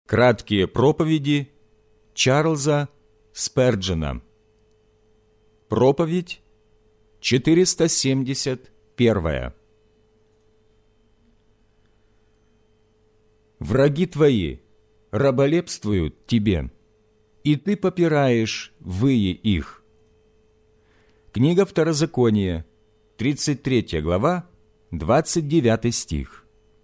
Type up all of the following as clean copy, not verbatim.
Краткие проповеди Чарльза Сперджена. Проповедь 471. Враги твои раболепствуют тебе, и ты попираешь вые их. Книга Второзакония, 33 глава, 29 стих.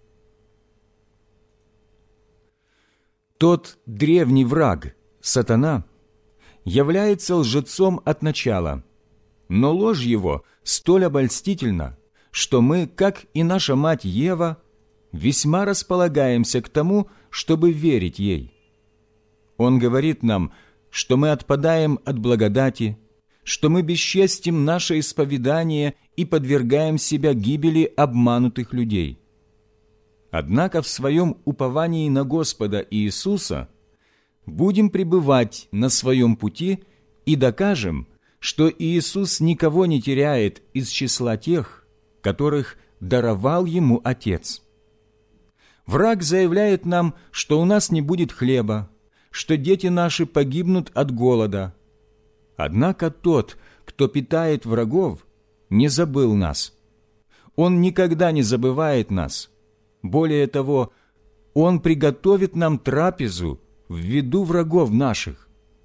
Тот древний враг, сатана, является лжецом от начала, но ложь его столь обольстительна, что мы, как и наша мать Ева, весьма располагаемся к тому, чтобы верить ей. Он говорит нам, что мы отпадаем от благодати, что мы бесчестим наше исповедание и подвергаем себя гибели обманутых людей. Однако в своем уповании на Господа Иисуса будем пребывать на своем пути и докажем, что Иисус никого не теряет из числа тех, которых даровал Ему Отец. Враг заявляет нам, что у нас не будет хлеба, что дети наши погибнут от голода. Однако тот, кто питает врагов, не забыл нас. Он никогда не забывает нас. Более того, Он приготовит нам трапезу в виду врагов наших.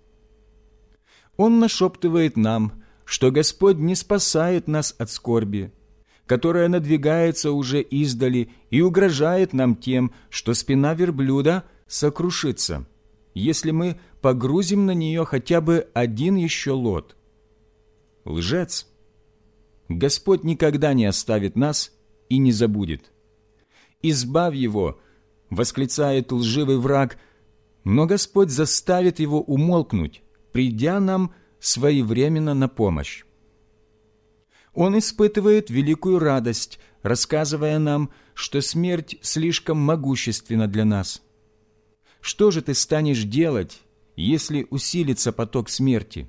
Он нашептывает нам, что Господь не спасает нас от скорби, которая надвигается уже издали и угрожает нам тем, что спина верблюда сокрушится, если мы погрузим на нее хотя бы один еще лот. Лжец! Господь никогда не оставит нас и не забудет. «Избавь его!» — восклицает лживый враг, но Господь заставит его умолкнуть, придя нам своевременно на помощь. Он испытывает великую радость, рассказывая нам, что смерть слишком могущественна для нас. Что же ты станешь делать, если усилится поток смерти?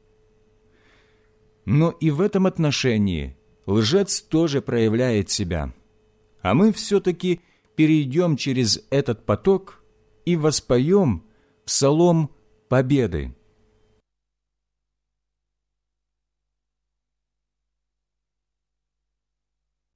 Но и в этом отношении лжец тоже проявляет себя. А мы все-таки перейдем через этот поток и воспоем псалом победы.